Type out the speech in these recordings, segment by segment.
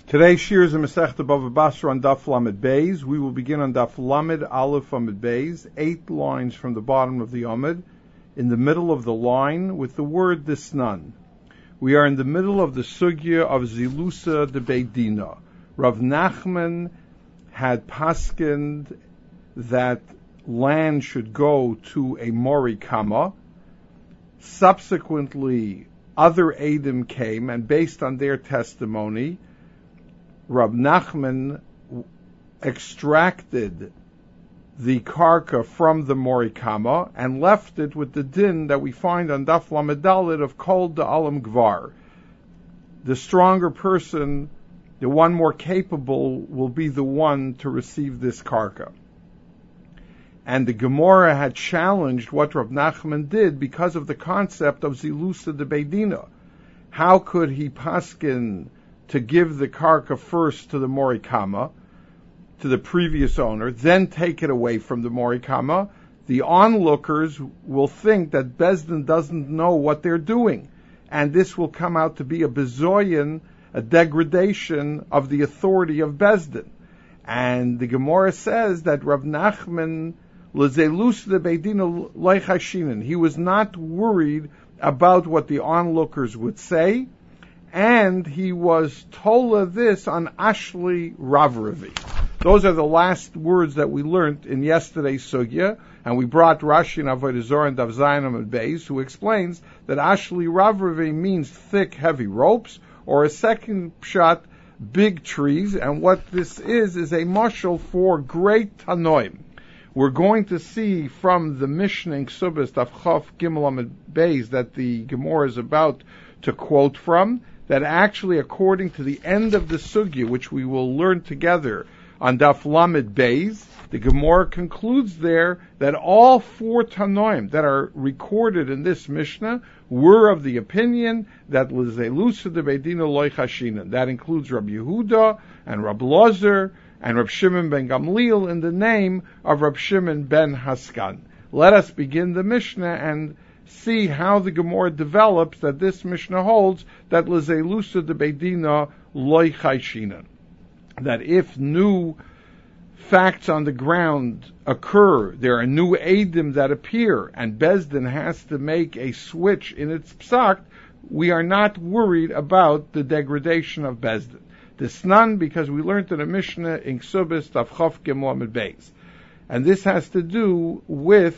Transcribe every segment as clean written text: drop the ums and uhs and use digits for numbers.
Today's shir is a Masechta Bava Basra on Daf Lamed Beis. We will begin on Daf Lamed Aleph Amud Beis, 8 lines from the bottom of the Amud, in the middle of the line with the word Disnan. We are in the middle of the sugya of Zilusa de Beit Dina. Rav Nachman had paskined that land should go to a Mori Kama. Subsequently, other Eidim came, and based on their testimony, Rav Nachman extracted the karka from the Morikama and left it with the din that we find on Daf Lamed Daled of Kol Da'alam Gvar. The stronger person, the one more capable, will be the one to receive this karka. And the Gemara had challenged what Rav Nachman did because of the concept of Zilusa de Beit Dina. How could he paskin to give the karka first to the Morikama, to the previous owner, then take it away from the Morikama? The onlookers will think that Bezdin doesn't know what they're doing, and this will come out to be a bezoyan, a degradation of the authority of Bezdin. And the Gemara says that Rav Nachman lezelus de beidina leichashinen. He was not worried about what the onlookers would say, and he was tola this on Ashli Ravravi. Those are the last words that we learned in yesterday's sugya, and we brought Rashi and Avodah Zarah and Daf Zayin and Beis, who explains that Ashli Ravravi means thick, heavy ropes, or a second pshat, big trees, and what this is a mashal for great tanoim. We're going to see from the Mishnah in Ksubas Daf Chaf Gimel Amud Beis that the Gemara is about to quote from, that actually, according to the end of the sugya, which we will learn together on Daf Lamed Beis, the Gemara concludes there that all 4 Tanoim that are recorded in this Mishnah were of the opinion that L'zelusa de Beit Dina loy chashinan. That includes Rabbi Yehuda and Rabbi Lozer and Rabbi Shimon ben Gamliel in the name of Rabbi Shimon ben Haskan. Let us begin the Mishnah and see how the Gemara develops that this Mishnah holds that L'zelusa de Beit Dina loy chashinan. That if new facts on the ground occur, there are new eidim that appear, and Bezdin has to make a switch in its psak, we are not worried about the degradation of Bezdin. Disnan, because we learned in a Mishnah in Ksubis Daf Chaf Gimel Amud Beis. And this has to do with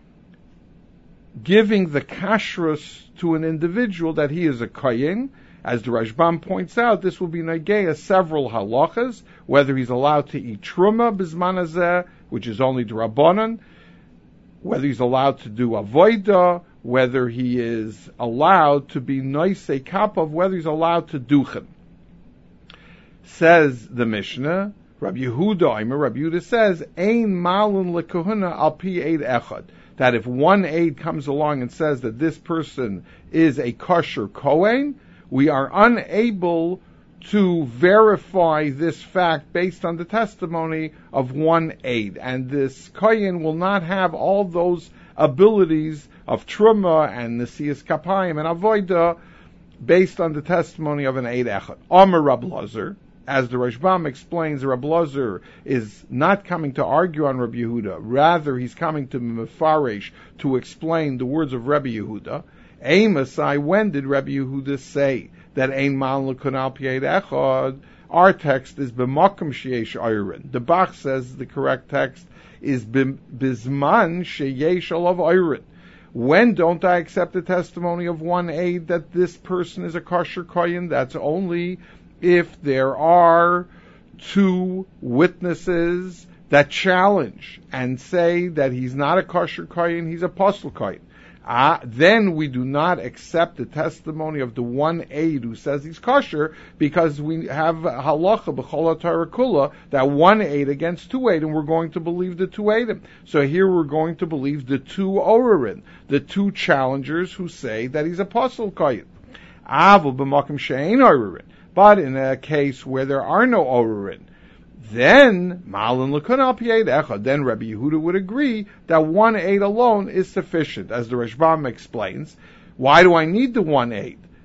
giving the kashrus to an individual that he is a kohen. As the Rashbam points out, this will be negeya several halachas, whether he's allowed to eat truma bizman hazeh, which is only d'Rabbanan, whether he's allowed to do avoida, whether he is allowed to be noisei kapav, whether he's allowed to duchen. Says the Mishnah, Rabbi Yehuda says, Ein malun lekahuna al pi eid echad, that if one aid comes along and says that this person is a kosher kohen, we are unable to verify this fact based on the testimony of one aid. And this kohen will not have all those abilities of truma and nesiyas kapayim and avoida based on the testimony of an aid echad. Amar Rab Lozer, as the Rashbam explains, Rab Lozer is not coming to argue on Rabbi Yehuda. Rather, he's coming to Mefaresh to explain the words of Rabbi Yehuda. Amosai, when did Rabbi Yehuda say that Ein Mal L'Kun Al Pied Echad? Our text is B'Makom Sheyesh Ayrin. The Bach says the correct text is Bizman Sheyesh Alav Ayrin. When don't I accept the testimony of one aid that this person is a kosher kohen? That's only if there are 2 witnesses that challenge and say that he's not a kosher kohen, he's a posel kohen. Then we do not accept the testimony of the one aid who says he's kosher, because we have halacha b'chol Torah kula that one aid against 2 aid, and we're going to believe the 2 aidim. So here we're going to believe the 2 orarin, the 2 challengers who say that he's a posel kohen. Aval b'makom she'ein orarin, but in a case where there are no orarin, then Malin L'Kun Al Pied Echad, then Rabbi Yehuda would agree that one aid alone is sufficient. As the Rashbam explains, why do I need the one aid?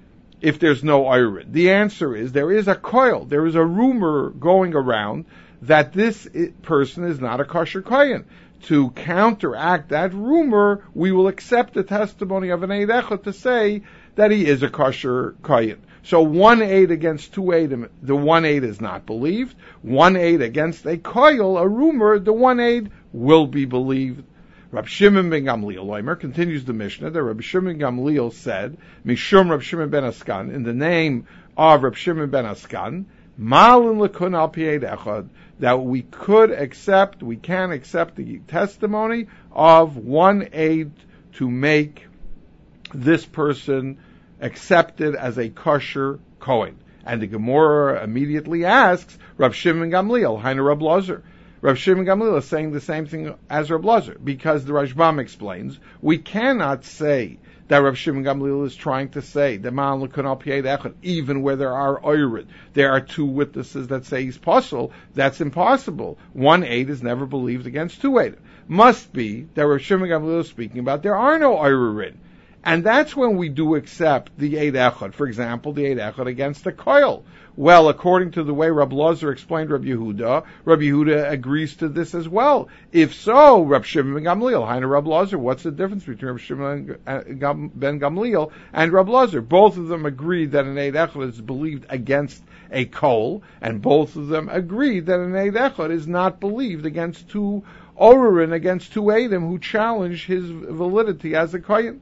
if there's no Oyrid? The answer is there is a koil, there is a rumor going around that this person is not a kosher kohen. To counteract that rumor, we will accept the testimony of an Eid Echad to say that he is a kosher kohen. So one aid against two aid, the one aid is not believed. One aid against a koil, a rumor, the one aid will be believed. Rab Shimon ben Gamliel Omer continues the Mishnah that Rab Shimon ben Gamliel said, Mishum Rab Shimon ben Askan, in the name of Rab Shimon ben Askan, Malin lekun al pi eid echad, that we can accept the testimony of one aid to make this person accepted as a kosher kohen. And the Gemara immediately asks, Rab Shimon Gamliel, Hainu Rab Lazar. Rab Shimon Gamliel is saying the same thing as Rab Lazar, because the Rashbam explains, we cannot say that Rab Shimon Gamliel is trying to say that Ma'an l'kun al pi eid echad, even where there are oyrid, there are two witnesses that say he's possible. That's impossible. One aid is never believed against two aid. Must be that Rab Shimon Gamliel is speaking about there are no oyrid. And that's when we do accept the Eid Echad. For example, the Eid Echad against the koil. Well, according to the way Rab Lazar explained Rab Yehuda agrees to this as well. If so, Rab Shimon ben Gamliel, Hainu Rab Lazar, what's the difference between Rab Shimon ben Gamliel and Rab Lazar? Both of them agreed that an Eid Echad is believed against a koil, and both of them agreed that an Eid Echad is not believed against two Orerin, against two Eidim who challenge his validity as a kohen.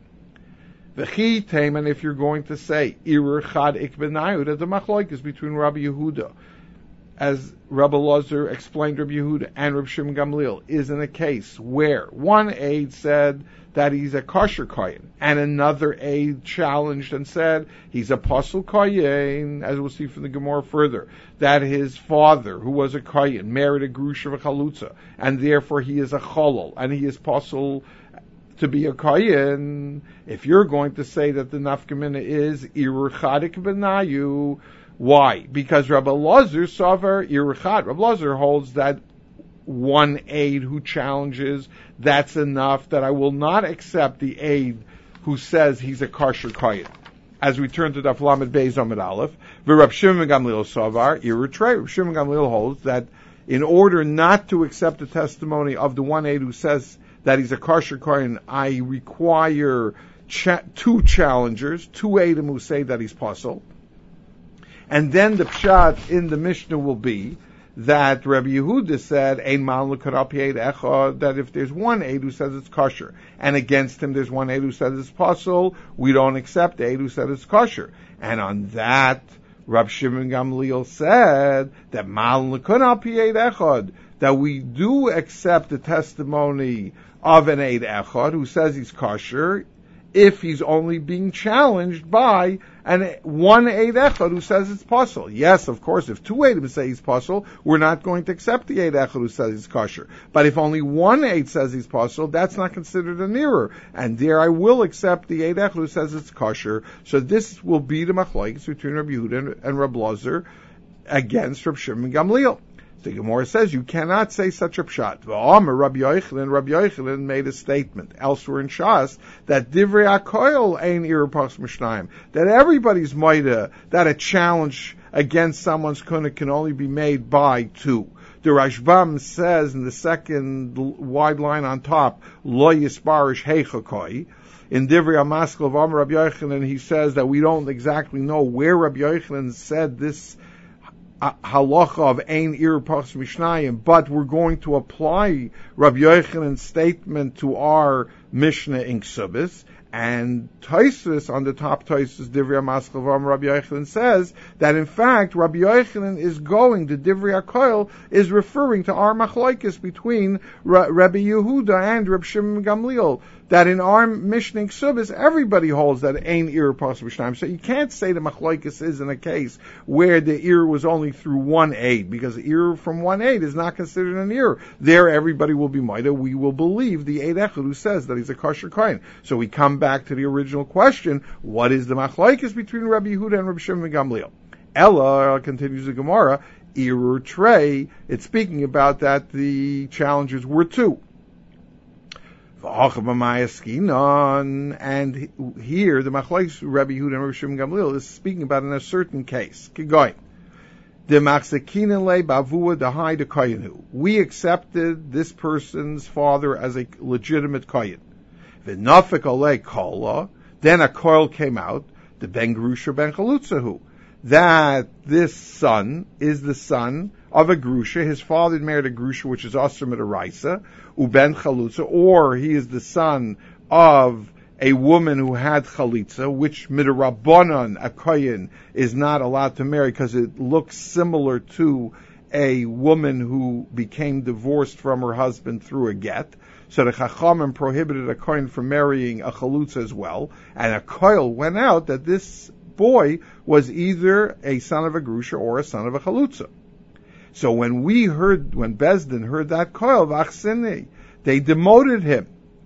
And if you're going to say Irur Chad Ikbenayu, that the machlok is between Rabbi Yehuda, as Rabbi Lazar explained Rabbi Yehuda, and Rabbi Shimon Gamliel, is in a case where one aide said that he's a kosher kohen, and another aide challenged and said he's a pasul kohen, as we'll see from the Gemara further, that his father, who was a kohen, married a grusha v'chalutza, and therefore he is a cholol, and he is pasul to be a kohen. If you're going to say that the nafkamina is Irur Chadik Benayu, why? Because Rabbi Lazar Savar Irur Chad. Rabbi Lazar holds that one aide who challenges, that's enough, that I will not accept the aide who says he's a kosher kohen. As we turn to Daf Lamed Beis Amud Aleph, Rab Shimon Gamliel Savar Irur Trei. Rab Shimon Gamliel holds that in order not to accept the testimony of the one aide who says that he's a kosher kohen, I require two challengers, two Eidim who say that he's pasul. And then the pshat in the Mishnah will be that Rabbi Yehuda said, Ein mal l'kun al pi eid echad, that if there's one Eid who says it's kosher, and against him there's one Eid who says it's pasul, we don't accept the Eid who says it's kosher. And on that, Rab Shimon Gamliel said that mal l'kun al pi eid echad, that we do accept the testimony of an Eid Echad who says he's kosher, if he's only being challenged by one Eid Echad who says it's pasul. Yes, of course, if two Eidim say he's pasul, we're not going to accept the Eid Echad who says he's kosher. But if only one Eid says he's pasul, that's not considered an error. And there I will accept the Eid Echad who says it's kosher. So this will be the machlokes between Rabbi Yehuda and Rabbi Lazar against Rabbi Shimon Gamliel. The Gemara says you cannot say such a pshat. Rabbi Yochanan made a statement elsewhere in Shas that divrei hakoil ein irur pas mishnayim, that everybody's maida, that a challenge against someone's kuna can only be made by two. The Rashbam says in the second wide line on top, lo yisparish heichakoi. In Divrei HaMaskal of Amar Rabbi Yochanan, he says that we don't exactly know where Rabbi Yochanan said this halacha of ein irur pas mishnayim, but we're going to apply Rabbi Yochanan's statement to our Mishnah in Ksubis. And Tosfos, on the top Tosfos, Divrei HaMaskal of Amar Rabbi Yochanan says that in fact Rabbi Yochanan is going, the Divrei HaKoil is referring to our machlokes between Rabbi Yehuda and Rabbi Shimon Gamliel, that in our Mishnah in Ksubis, everybody holds that ein irur pas mishnayim. So you can't say the machlokes is in a case where the irur was only through one aid, because irur from one aid is not considered an irur. There everybody will be maida. We will believe the Eid Echad who says that he's a kosher kohen. So we come back to the original question, what is the machlokes between Rabbi Yehuda and Rabbi Shimon Gamliel? Ella, continues the Gemara, irur trei, it's speaking about that the challengers were two. And here, the Machlokes Rabbi Yehuda and Rabbi Shimon Gamliel is speaking about in a certain case. We accepted this person's father as a legitimate kohen. Then a koil came out, the ben grusha ben chalutzahu, that this son is the son of a grusha. His father married a grusha, which is asur midaraisa, uben chalutza, or he is the son of a woman who had chalitza, which midrabanan, a kohen, is not allowed to marry because it looks similar to a woman who became divorced from her husband through a get. So the Chachamim prohibited a kohen from marrying a chalutza as well, and a koil went out that this boy was either a son of a grusha or a son of a chalutza. So when Bezdin heard that koil, v'achsini, they demoted him.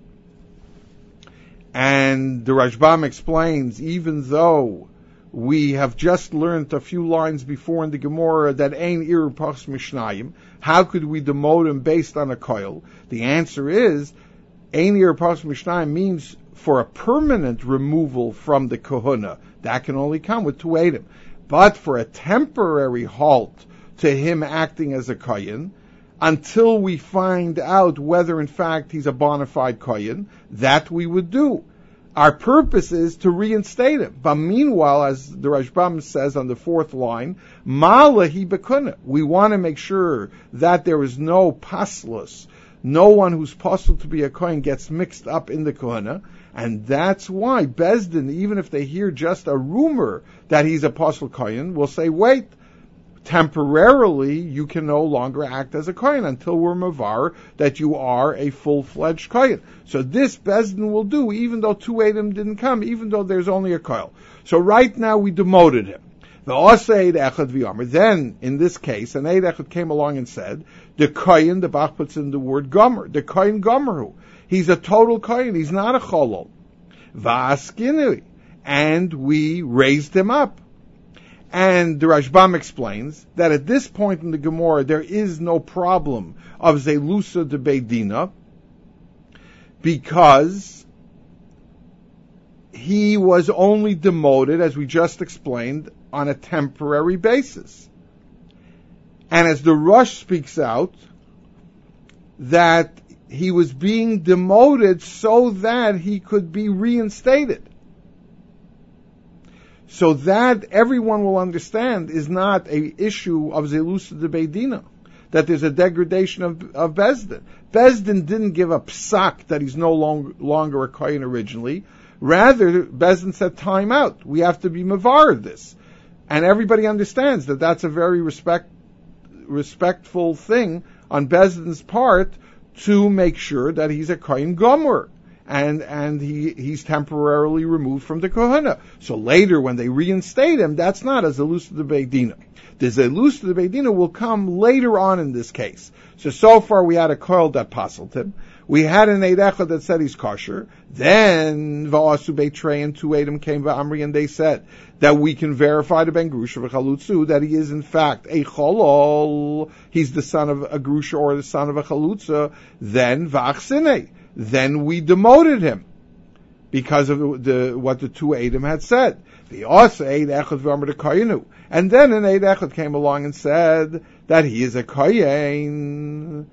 And the Rashbam explains, even though we have just learned a few lines before in the Gemara that ein iru pachs mishnayim, how could we demote him based on a koil? The answer is, ein iru pachs mishnayim means for a permanent removal from the kahuna. That can only come with two edim. But for a temporary halt to him acting as a kohen, until we find out whether in fact he's a bona fide kohen, that we would do. Our purpose is to reinstate him. But meanwhile, as the Rashbam says on the fourth line, Malahi bekuna. We want to make sure that there is no paslus, no one who's possible to be a kohen gets mixed up in the kohuna, and that's why Bezdin, even if they hear just a rumor that he's a apostle kohen, will say, wait, temporarily you can no longer act as a kohen until we're mavar that you are a full-fledged kohen. So this Bezdin will do, even though two edim didn't come, even though there's only a kohen. So right now we demoted him. Then, in this case, an Eid Echad came along and said, the kohen, the Bach puts in the word gomer, the kohen gomerhu. He's a total kohen, he's not a cholol. Va'askinu, and we raised him up. And the Rashbam explains that at this point in the Gemara there is no problem of zelusa de beidina because he was only demoted, as we just explained, on a temporary basis. And as the Rush speaks out, that he was being demoted so that he could be reinstated. So that everyone will understand is not a issue of zelusa de beidina, that there's a degradation of Bezdin. Bezdin didn't give a psak that he's no longer a kohen originally. Rather, Bezdin said, time out. We have to be mavar of this. And everybody understands that that's a very respectful thing on Bezdin's part to make sure that he's a kohen gomer. And he's temporarily removed from the kohuna. So later, when they reinstate him, that's not a zelus de beidina. The zelus de beidina will come later on in this case. So far we had a koil that puzzled him. We had an Eid Echad that said he's kosher. Then va'asu beitrei and two Eidim came va'amri and they said that we can verify the ben grusha v'chalutzu that he is in fact a cholol. He's the son of a grusha or the son of a chalutza. Then va'achsinei. Then we demoted him because of what the two Eidim had said. The Asa Eid Echad v'amar koyenu, and then an Eid Echad came along and said that he is a kohen.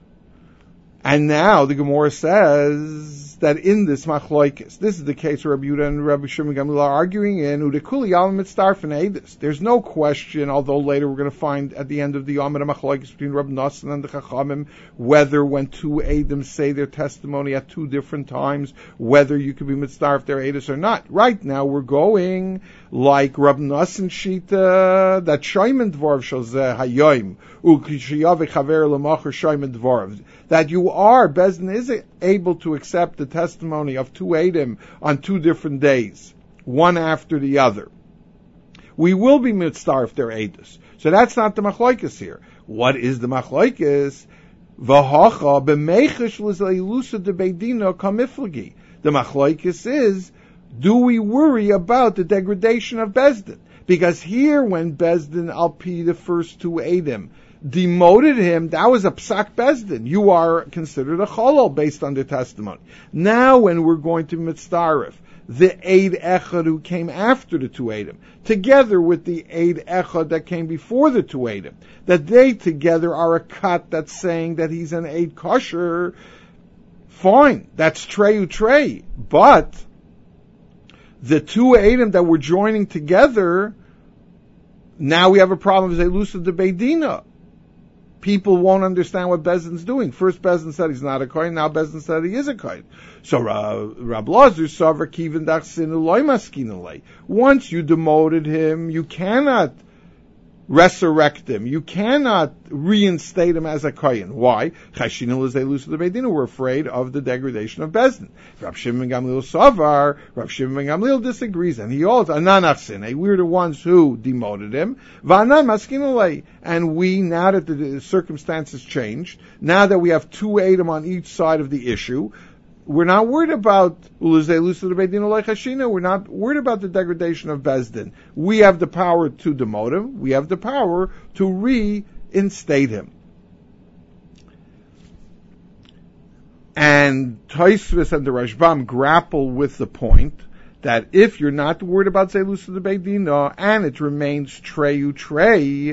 And now the Gemara says that in this machloikis, this is the case where Rabbi Yehuda and Rabbi Shimon Gamliel are arguing in Udekuli Yalam Mitzdarfen Eidus. There's no question, although later we're going to find at the end of the Yom machloikis between Rabbi Nassan and the Chachamim, whether when two Eidim say their testimony at two different times, whether you could be Mitzdarf their Eidus or not. Right now we're going like Rabbi Nassan Shita, that Shaimen Dvorv Shozeh Hayoim, Ukishiyav Chaver Lemachar Shaimen Dvorv, that you are, Bezdin is able to accept the testimony of two Eidim on two different days, one after the other. We will be mitzdarf their Eidus. So that's not the machloikis here. What is the machloikis? V'hacha b'meichish l'zeilusa de beidina kamiflagi. The machloikis is, do we worry about the degradation of Bezdin? Because here when Bezdin alpi the first two Eidim, demoted him, that was a psak bezdin. You are considered a cholol based on the testimony. Now when we're going to mitzdarif, the Eid Echad who came after the two Eidim, together with the Eid Echad that came before the two Eidim, that they together are a cut that's saying that he's an Eid kosher, fine, that's treyu trey. But the two Eidim that we're joining together, now we have a problem with Elusa de Beidina. People won't understand what Bezdin's doing. First Bezdin said he's not a kohen, now Bezdin said he is a kohen. So Rab Lazar savar kiven dach sinu loy maskinalei. Once you demoted him, you cannot resurrect him. You cannot reinstate him as a kohen. Why? Chashinul is Elusa de Beidina. We're afraid of the degradation of Bezdin. Rab Shimon ben Gamliel savar. Rab Shimon ben Gamliel disagrees, and he also ananachsin. We're the ones who demoted him. V'anan maskinalei. And we, now that the circumstances changed, now that we have two Eidim on each side of the issue, we're not worried about we're not worried about the degradation of Bezdin. We have the power to demote him. We have the power to reinstate him. And Tosfos and the Rashbam grapple with the point that if you're not worried about Zelus of the Beidina and it remains treyu trey,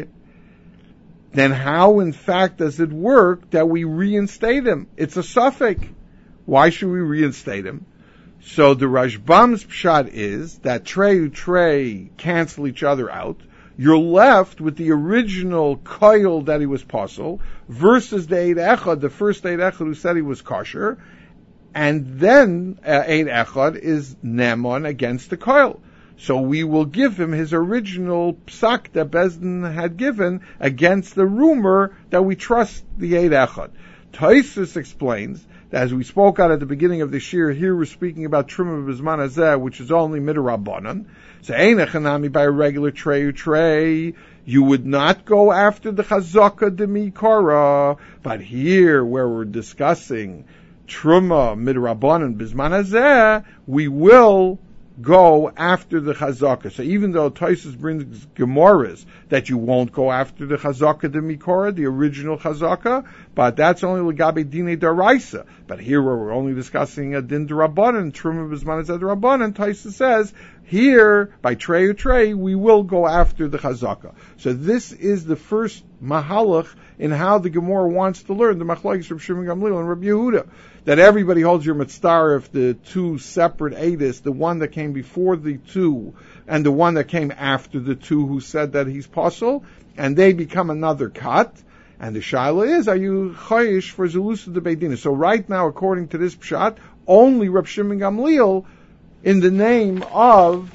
then how in fact does it work that we reinstate him? It's a suffix. Why should we reinstate him? So the Rashbam's pshat is that trey cancel each other out. You're left with the original koil that he was posel versus the Eid Echad, the first Eid Echad who said he was kosher, and then Eid Echad is nemon against the koil. So we will give him his original psak that Bezdin had given against the rumor that we trust the Eid Echad. Tosfos explains, as we spoke out at the beginning of this year, here we're speaking about Truma B'zman Hazeh, which is only midrabanan. So Einechanami by a regular trey, you would not go after the Chazaka de Mikora. But here, where we're discussing Truma midrabanan B'zman Hazeh, we will go after the Chazaka. So even though Tosfos brings Gemaras that you won't go after the Chazaka de Mikora, the original Chazaka, but that's only Legabe Dine Daraisa. But here where we're only discussing a Din Darabanan, Truma B'zman Hazeh Darabanan, Tosfos says, here, by trey, we will go after the Chazaka. So this is the first mahalach in how the Gemara wants to learn, the Machlokes from Shimon Gamliel and Rabbi Yehuda, that everybody holds your mitzvah if the two separate edis, the one that came before the two and the one that came after the two who said that he's posel, and they become another kat. And the shaila is, are you chayish for Zelusa de Beidina? So right now, according to this pshat, only Rav Shimon Gamliel, in the name of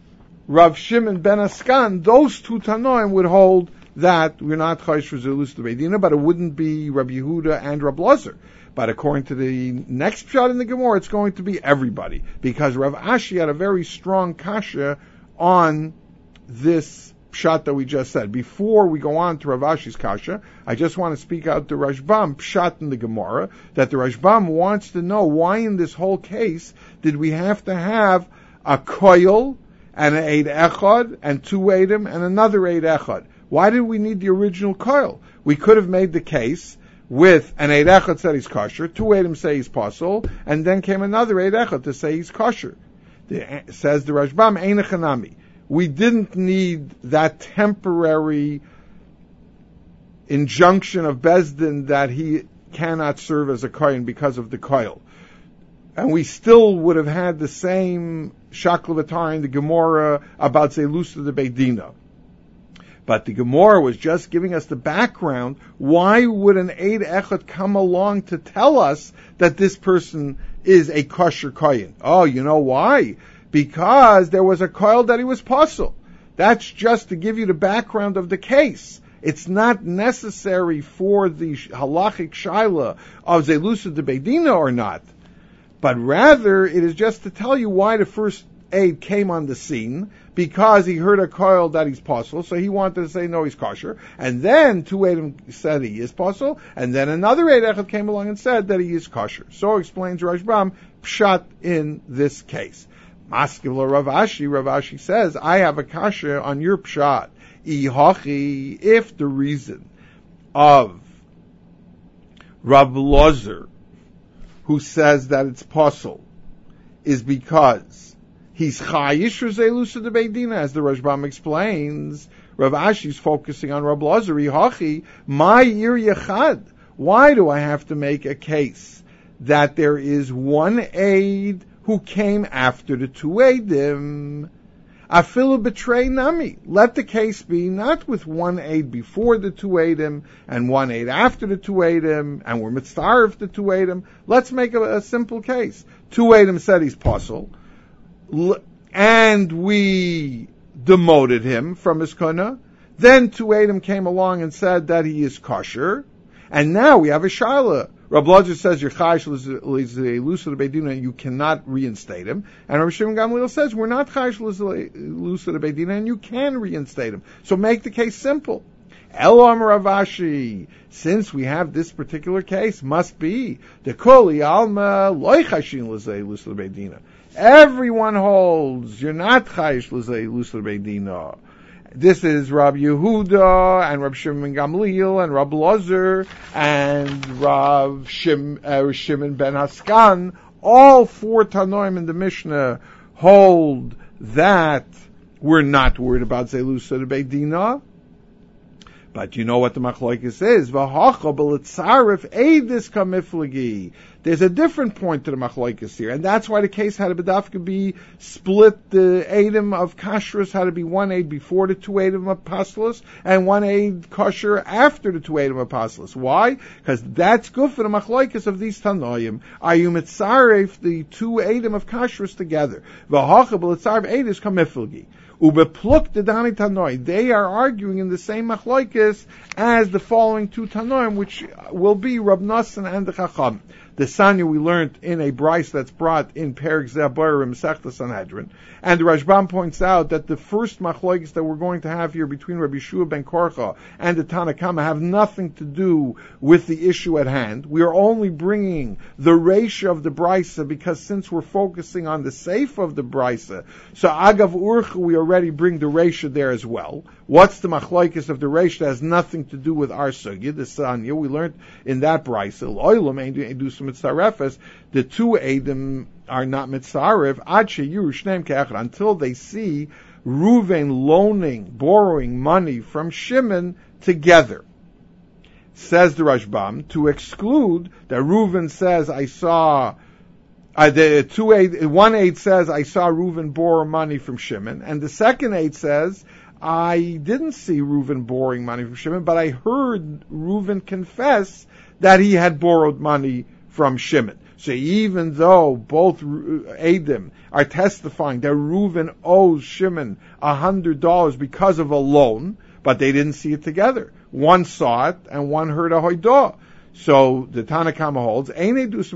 Rav Shimon ben Askan, those two Tanoim would hold that we're not chayish for Zelusa de Beidina, but it wouldn't be Rabbi Yehuda and Rabbi Lazar. But according to the next pshat in the Gemara, it's going to be everybody, because Rav Ashi had a very strong kasha on this pshat that we just said. Before we go on to Rav Ashi's kasha, I just want to speak out the Rashbam pshat in the Gemara, that the Rashbam wants to know why in this whole case did we have to have a koil and an Eid Echad and two Eidim and another Eid Echad. Why did we need the original koil? We could have made the case with an Eid Echad said he's kosher, two Eidim say he's posel, and then came another Eid Echad to say he's kosher. Says the Rashbam, Einechanami. We didn't need that temporary injunction of Bezdin that he cannot serve as a kohen because of the koil. And we still would have had the same shaklavatari in the Gemara about Zelusa de Beidina. But the Gemara was just giving us the background. Why would an Eid Echad come along to tell us that this person is a kosher kohen? Oh, you know why? Because there was a koil that he was posel. That's just to give you the background of the case. It's not necessary for the halachic shaila of Zelusa de Beidina or not. But rather, it is just to tell you why the first Eid came on the scene, because he heard a koil that he's posel, so he wanted to say no, he's kosher. And then two Eidim said he is posel, and then another Eid Echad came along and said that he is kosher. So explains Rashbam pshat in this case. Maskevla Rav Ashi says, I have a kasha on your pshat. Ihachi, if the reason of Rav Lozer, who says that it's possible, is because he's chayish Zelusa de Beidina, as the Rashbam explains. Rav Ashi is focusing on Rav Lozer. Hachi, my ir yechad. Why do I have to make a case that there is one aid who came after the two aidim? Afilu betray nami. Let the case be not with one aid before the two aidim and one aid after the two aidim, and we're mitzaref the two aidim. Let's make a simple case. Two aidim said he's pasul, and we demoted him from his kuna. Then two aidim came along and said that he is kosher, and now we have a shaila. Rabbi Lozer says you're chayish l'lusa beidina, and you cannot reinstate him. And Rabbi Shimon Gamliel says we're not chayish l'lusa beidina, and you can reinstate him. So make the case simple. Elam Rav Ashi, since we have this particular case, must be the koli alma loy chayishin l'lusa beidina. Everyone holds you're not chayish l'lusa beidina. This is Rabbi Yehuda and Rabbi Shimon Gamliel and Rabbi Lozer and Rav Shimon ben Haskan. All four Tanoim in the Mishnah hold that we're not worried about Zelusa de Beidina. But you know what the machlokes is? V'hacha b'litzaref eidis kamiflagi. There's a different point to the machlokes here, and that's why the case had to bedafka be split. The eidim of kashrus had to be one aid before the two eidim of paslus, and one aid kosher after the two eidim of paslus. Why? Because that's good for the machlokes of these tanoim. Are you mitzaref the two eidim of kashrus together? V'hacha b'litzaref eidis kamiflagi. Ubepluk the Dani Tanoi. They are arguing in the same machlokes as the following two Tanoim, which will be Rab Nosson and the Chacham. The Sanya we learned in a Bryce that's brought in Perek Zeh in Masechta Sanhedrin. And the Rashbam points out that the first machlokes that we're going to have here between Rabbi Yeshua ben Korcha and the Tanna Kama have nothing to do with the issue at hand. We are only bringing the reisha of the Brisa because since we're focusing on the seif of the Brisa, so Agav Urcha we already bring the reisha there as well. What's the machlokes of the reisha that has nothing to do with our sugya, the Sanya? We learned in that Brisa, L'olam ein some mitzarefes, the two Eidim are not mitzaref, ad sheyiru shneim ke'echad, until they see Reuven borrowing money from Shimon together. Says the Rashbam, to exclude that Reuven says, I saw, one aid says, I saw Reuven borrow money from Shimon, and the second aid says, I didn't see Reuven borrowing money from Shimon, but I heard Reuven confess that he had borrowed money from Shimon. So even though both Eidim are testifying that Reuven owes Shimon $100 because of a loan, but they didn't see it together. One saw it and one heard a hoidah. So the Tanna Kama holds, until both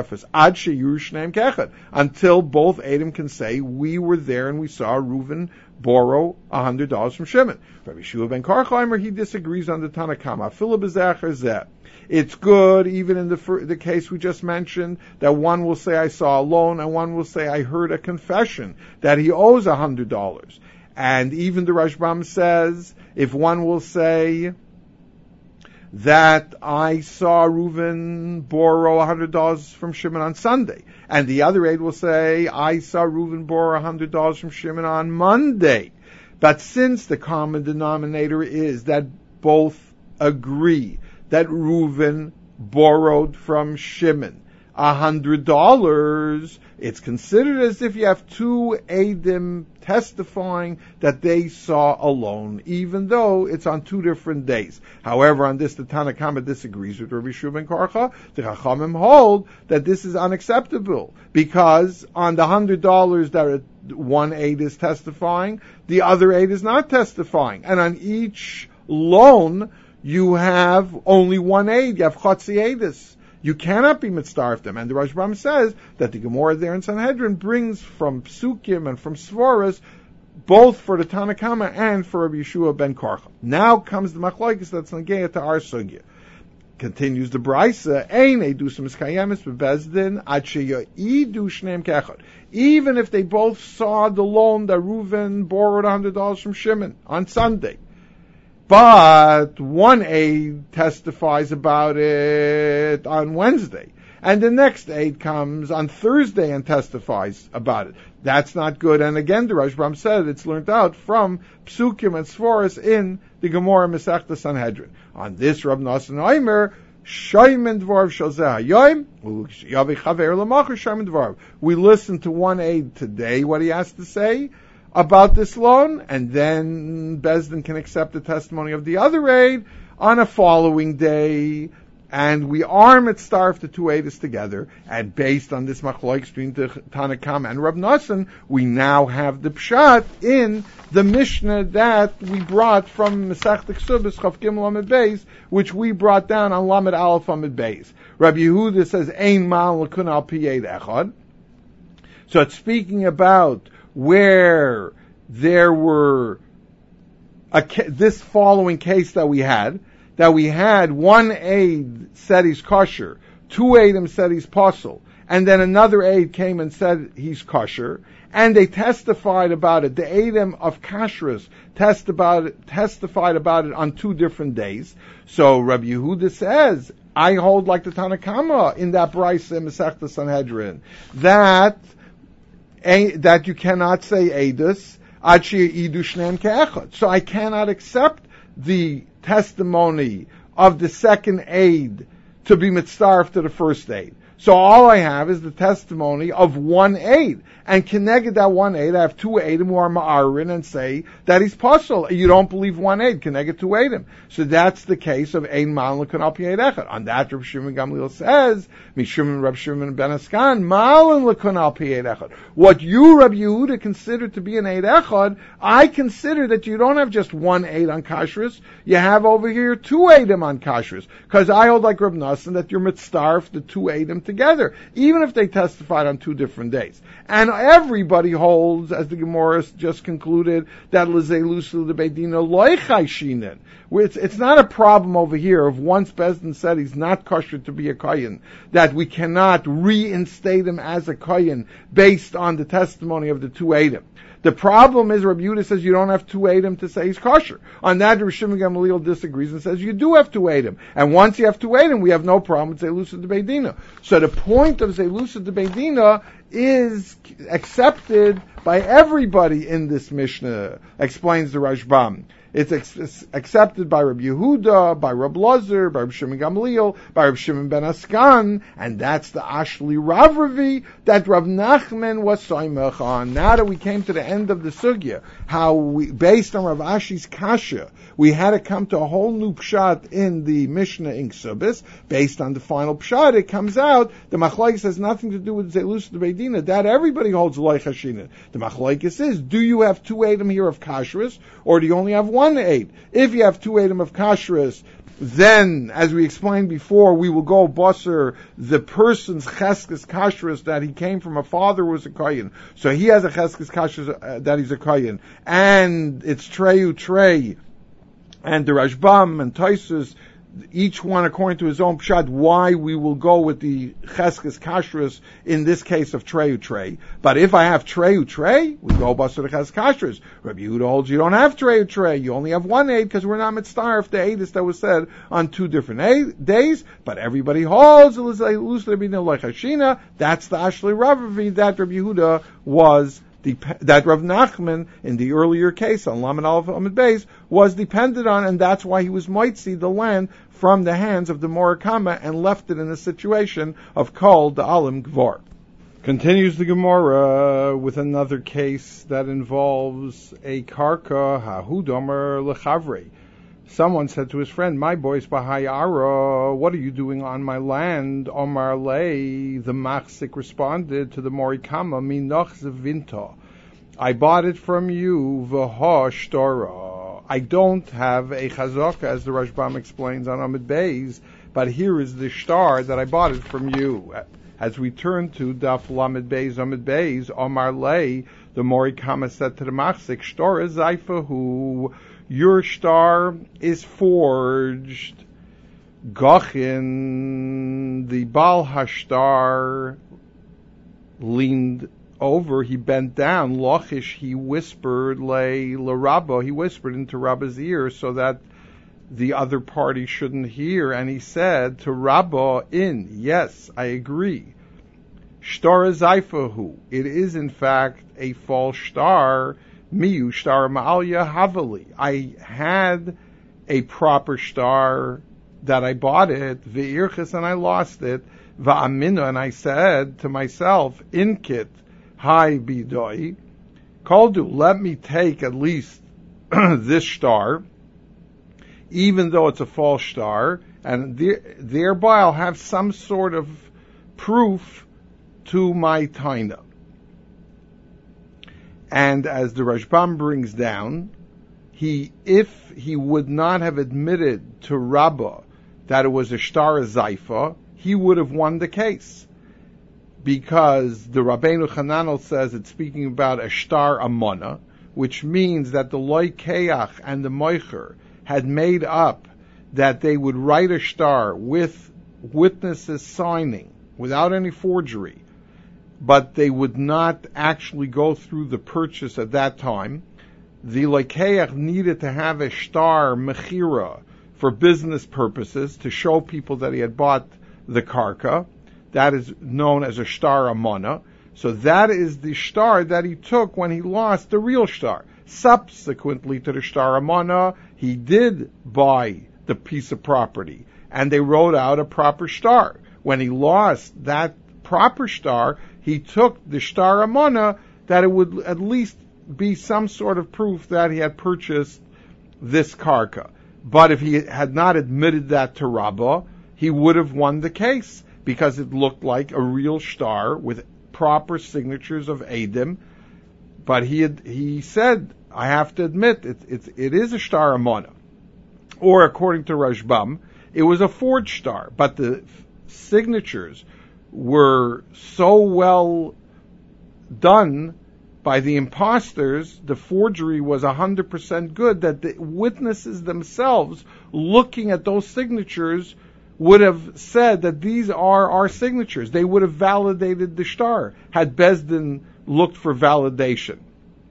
Eidim can say, we were there and we saw Reuven borrow $100 from Shimon. Rabbi Yeshua ben Karchheimer, he disagrees on the Tanna Kama. It's good, even in the case we just mentioned, that one will say, I saw a loan, and one will say, I heard a confession that he owes $100. And even the Rashbam says, if one will say that I saw Reuven borrow $100 from Shimon on Sunday, and the other aide will say, I saw Reuven borrow $100 from Shimon on Monday. But since the common denominator is that both agree that Reuven borrowed from Shimon $100, it's considered as if you have two Eidim testifying that they saw a loan, even though it's on two different days. However, on this, the Tanna Kama disagrees with Rabbi Yeshua ben Karcha. The Chachamim hold that this is unacceptable, because on the $100 that one aid is testifying, the other aid is not testifying. And on each loan, you have only one aid. You have Chotzi Eidis. You cannot be mitzaref them. And the Rashbam says that the Gemara there in Sanhedrin brings from Psukim and from Svaras, both for the Tanna Kama and for Rabbi Yeshua ben Karcha. Now comes the machlokes that's nageya to our sugya. Continues the Brisa, ein edusum iskayemis bebezdin ad sheyidu shneim kechad. Even if they both saw the loan that Reuven borrowed $100 from Shimon on Sunday, But one aide testifies about it on Wednesday, and the next aide comes on Thursday and testifies about it. That's not good. And again, the Rashbam said it's learned out from Psukim and Svaros in the Gemara Masechta Sanhedrin. On this, Rav Nosson Omer, Shaymen Dvarv Shazah Yoim, Yavi Chaver Lamachar Shaymen Dvarv. We listen to one aide today, what he has to say about this loan, and then Bezdin can accept the testimony of the other aide on a following day, and we are mitzaref the two aides together, and based on this machlokes between the Tanakam and Rav Nosson, we now have the pshat in the Mishnah that we brought from Masechta Ksubas Chav Gimel Amud Beis, which we brought down on Lamed Aleph Amud Beis. Rabbi Yehuda says, Ein mal l'kun al pi eid echad. So it's speaking about where there were this following case that we had one aide said he's kosher, two aidim said he's posel, and then another aide came and said he's kosher, and they testified about it. The aidim of kashrus testified about it on 2 different days. So Rabbi Yehuda says, I hold like the Tanakama in that Brisa in Masechta Sanhedrin, that you cannot say Eidus, Ad she'idu shneim ke'echad. So I cannot accept the testimony of the second aide to be mitzaref to the first aide. So all I have is the testimony of one aide. And connected that one aide, I have 2 aidim who are ma'arin and say that he's possible. You don't believe one aide, connected 2 aidim. So that's the case of ein mal l'kun al pi eid echad. On that, Rav Shimon Gamliel says, Mishum Rav Shimon ben Askan, mal l'kun al pi eid echad. What you, Rabbi Yehuda, consider to be an eid echad, I consider that you don't have just one aide on kashrus, you have over here 2 aidim on kashrus. Because I hold like Rav Nosson that you're mitzaref the 2 aidim together, even if they testified on 2 different days. And everybody holds, as the Gemara just concluded, that l'zeilusu the beidina loichai shinen. It's not a problem over here of once Bezdin said he's not kosher to be a kohen, that we cannot reinstate him as a kohen based on the testimony of the 2 eidim. The problem is Rabbi Yehuda says you don't have 2 eidim to say he's kosher. On that, Rav Shimon Gamliel disagrees and says you do have 2 eidim. And once you have 2 eidim, we have no problem with Zeilusa de Beidina. So the point of Zeilusa de Beidina is accepted by everybody in this Mishnah, explains the Rashbam. It's accepted by Rabbi Yehuda, by Rabbi Lazar, by Rabbi Shimon Gamliel, by Rabbi Shimon ben Askan, and that's the Ashli Rav Ravi that Rav Nachman was soimach on. Now that we came to the end of the sugya, how we, based on Rav Ashi's kasha, we had to come to a whole new pshat in the Mishnah in Ksubis. Based on the final pshat, it comes out the machlokes has nothing to do with Zeilus de Beidina. That everybody holds loich hashina. The machlokes is, do you have 2 eidim here of kashrus, or do you only have 1 aid? If you have 2 eidim of kashrus, then, as we explained before, we will go basar the person's cheskes kashrus that he came from a father who was a kohen. So he has a cheskes kashrus that he's a kohen, and it's treyu trey. And the Rashbam and Taisus, each one according to his own pshat, why we will go with the cheskes kashrus in this case of treyu trey. But if I have treyu trey, we go basar the cheskes kashrus. Rabbi Yehuda holds you don't have treyu trey, you only have 1 aid because we're not mitzaref the aidis that was said on 2 different days. But everybody holds that's the Ashli Rav that Rabbi Yehuda was. That Rav Nachman, in the earlier case on Lamed Aleph Amud Beis, was dependent on, and that's why he was moitzi the land from the hands of the Morakama and left it in a situation of Kol Da'alim Gvar. Continues the Gemara with another case that involves a karka hahudomer lechavre. Someone said to his friend, my boys Bahayara, what are you doing on my land? Omar Lei, the Machzik responded to the Morikama, Minoch Zevinta. I bought it from you, V'ha Shtora. I don't have a chazaka, as the Rashbam explains on Amud Beis, but here is the shtar that I bought it from you. As we turn to Daf Lamed Beis, Amud Beis, Omar Lei, the Morikama said to the Machzik, Shtora Zaifahu, your star is forged. Gachin, the Baal Hashtar, leaned over, he bent down. Lachish, he whispered, Le Rabba, he whispered into Rabba's ear, so that the other party shouldn't hear, and he said to Rabba yes, I agree. Shtar zaifahu, it is in fact a false shtar, miu shtar ma'alya havali. I had a proper shtar that I bought it, ve'irchis, and I lost it, va'amina, and I said to myself, inkit, hi bidoi, koldu, let me take at least this shtar, even though it's a false shtar, and thereby I'll have some sort of proof to my taina. And as the Rashbam brings down, if he would not have admitted to Rabbah that it was a shtar zaifa, he would have won the case. Because the Rabbeinu Chananel says it's speaking about a shtar amona, which means that the loy keach and the moicher had made up that they would write a shtar with witnesses signing, without any forgery, but they would not actually go through the purchase at that time. The lekeach needed to have a shtar mechira for business purposes to show people that he had bought the karka. That is known as a shtar amana. So that is the shtar that he took when he lost the real shtar. Subsequently to the shtar amana, he did buy the piece of property, and they wrote out a proper shtar. When he lost that proper shtar, he took the shtar amana, that it would at least be some sort of proof that he had purchased this karka. But if he had not admitted that to Rabbah, he would have won the case, because it looked like a real shtar with proper signatures of Eidim. But he said, I have to admit, it is a shtar amana. Or according to Rashbam, it was a forged shtar, but the signatures were so well done by the imposters, the forgery was 100% good, that the witnesses themselves, looking at those signatures, would have said that these are our signatures. They would have validated the shtar, had Bezdin looked for validation.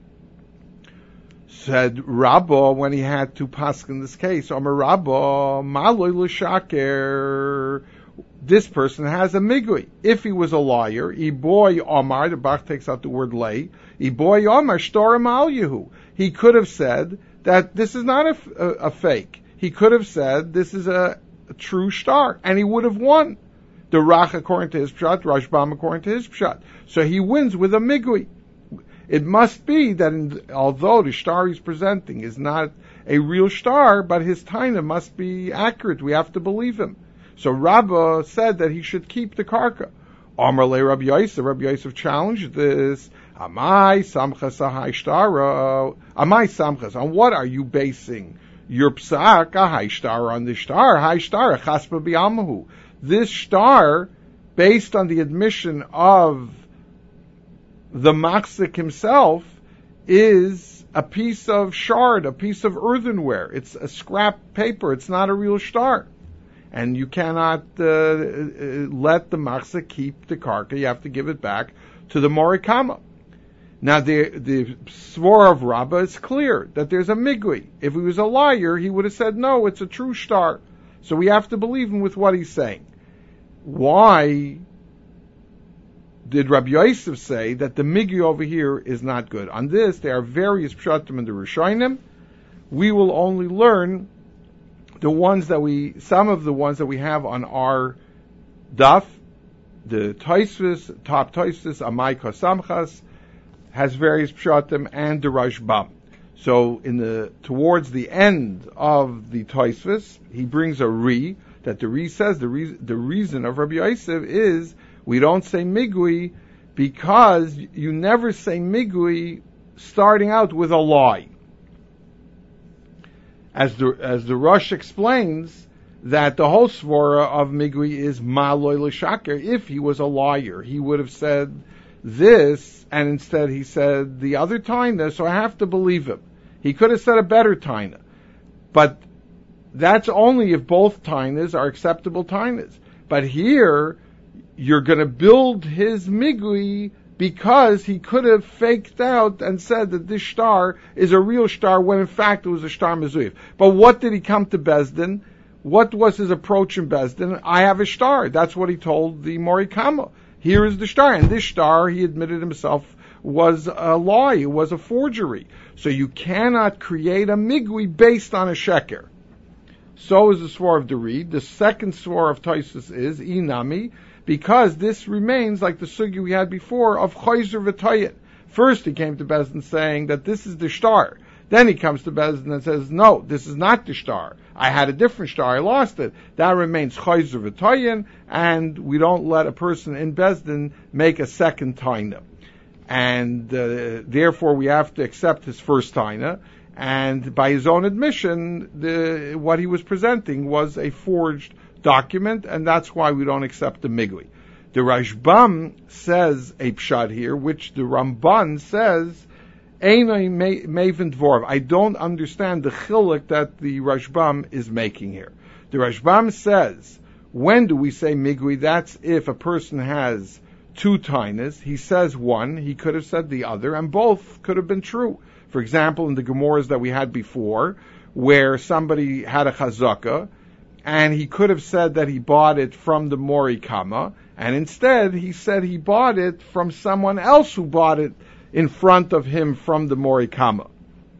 Said Rabbah, when he had to paskin this case, Amar Rabbah, Maloy l'shaker, this person has a migui. If he was a liar, Iboy Omar, the Bach takes out the word lay, Iboy Omar, Shtorim al Yehu. He could have said that this is not a fake. He could have said this is a true shtar, and he would have won. The Rach according to his pshat, Rashbam according to his pshat. So he wins with a migui. It must be that although the shtar he's presenting is not a real shtar, but his taina must be accurate. We have to believe him. So Rabbah said that he should keep the karka. Amar le Rabbi Yosef challenged this. Amai samchas ahai shtara. Amai samchas. On what are you basing your psak ahai shtara, on the shtar? Hai shtara chaspa bi'amahu. This shtar, based on the admission of the machzik himself, is a piece of shard, a piece of earthenware. It's a scrap paper. It's not a real shtar. And you cannot let the machzik keep the karka. You have to give it back to the morikama. Now, the svor of Rabbah is clear that there's a migui. If he was a liar, he would have said, no, it's a true shtar. So we have to believe him with what he's saying. Why did Rabbi Yosef say that the migui over here is not good? On this, there are various pshatim in the Rishonim. We will only learn some of the ones that we have on our daf. The Tosfos, top Tosfos, Amai Kosamchas, has various pshatim, and the Rashbam. So towards the end of the Tosfos, he brings a that the says the reason of Rabbi Yosef is we don't say migui because you never say migui starting out with a lie. As the Rosh explains, that the whole svora of migui is maloy l'shaker. If he was a liar, he would have said this, and instead he said the other taina, so I have to believe him. He could have said a better taina, but that's only if both tainas are acceptable tainas. But here, you're going to build his migui because he could have faked out and said that this star is a real star when in fact it was a star mezuyif. But what did he come to Bezdin? What was his approach in Bezdin? I have a star. That's what he told the Morikama. Here is the star. And this star, he admitted himself, was a lie. It was a forgery. So you cannot create a migui based on a sheker. So is the swar of the Reed. The second swar of Taisus is Inami, because this remains like the sugi we had before of Chayzer v'Tayit. First he came to Bezdin saying that this is the star. Then he comes to Bezdin and says, no, this is not the star. I had a different star. I lost it. That remains Chayzer v'Tayin, and we don't let a person in Bezdin make a second taina. And therefore we have to accept his first taina. And by his own admission, what he was presenting was a forged document, and that's why we don't accept the migui. The Rashbam says a pshat here, which the Ramban says, Einay Maven Dvorov. I don't understand the chiluk that the Rashbam is making here. The Rashbam says, when do we say migui? That's if a person has two tainas. He says one, he could have said the other, and both could have been true. For example, in the Gemaras that we had before, where somebody had a chazaka, and he could have said that he bought it from the Morikama, and instead he said he bought it from someone else who bought it in front of him from the Morikama.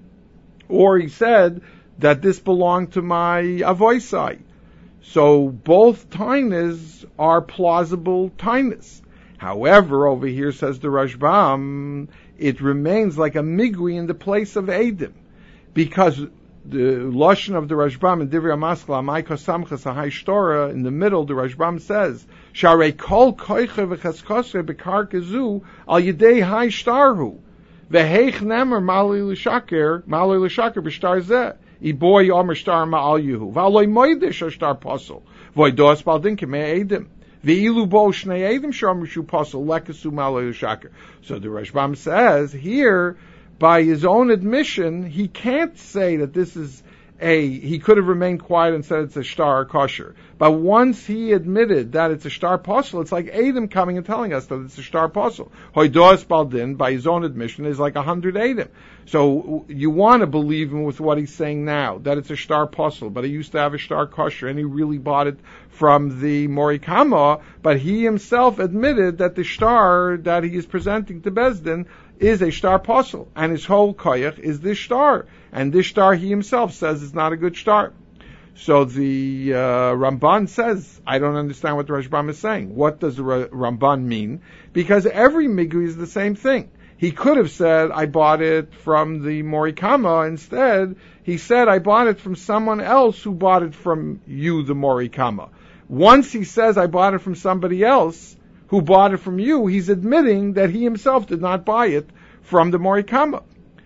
Or he said that this belonged to my avoisai. So both tainas are plausible tainas. However, over here says the Rashbam, it remains like a migui in the place of Eidim, because the lashon of the Rashbam in Divrei Maskla, Maika Samchas Ahai Shtora, in the middle, the Rashbam says, Sharei Kol Koiche V'Chaskosre B'Kar Kezu Al Yedei Hai Shtarhu V'Heich Nemer Malei L'Shaker B'Shtar Zeh Iboy Yomer Shtar Ma'al Yehu V'Aloi Moedish Shtar Posel V'Oidos Baldin K'mei Eidim V'ilu Bo Shnei Eidim Shom Rishu Posel Lekesu Malei L'Shaker. So the Rashbam says here, by his own admission, he can't say that this is he could have remained quiet and said it's a shtar kosher. But once he admitted that it's a shtar posel, it's like Adam coming and telling us that it's a shtar posel. Hoidos Baldin, by his own admission, is like 100 Adam. So you want to believe him with what he's saying now, that it's a shtar posel, but he used to have a shtar kosher, and he really bought it from the Morikama, but he himself admitted that the shtar that he is presenting to Bezdin is a shtar posel, and his whole koyach is this shtar, and this shtar he himself says is not a good shtar. So the Ramban says, I don't understand what the Rashbam is saying. What does the Ramban mean? Because every migui is the same thing. He could have said, I bought it from the Morikama. Instead, he said, I bought it from someone else who bought it from you, the Morikama. Once he says, I bought it from somebody else who bought it from you, he's admitting that he himself did not buy it from the Morikama.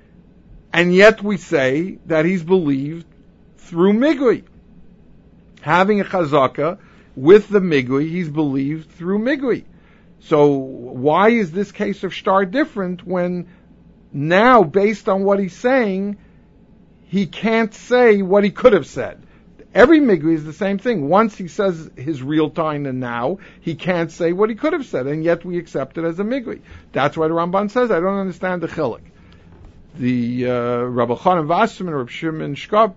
And yet we say that he's believed through migui. Having a chazaka with the migui, he's believed through migui. So why is this case of shtar different when now, based on what he's saying, he can't say what he could have said? Every migui is the same thing. Once he says his real time and now, he can't say what he could have said, and yet we accept it as a migui. That's why the Ramban says, I don't understand the chiluk. The Rabbi Chanan Wasserman, Rabbi Shimon Shkop,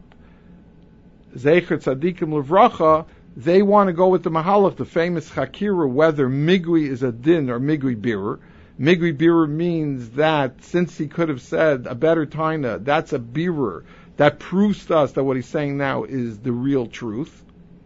Zecher Tzadikim Levracha, they want to go with the Mahalach, the famous Chakira, whether migui is a din or migui birur. Migui birur means that since he could have said a better taina, that's a birur. That proves to us that what he's saying now is the real truth.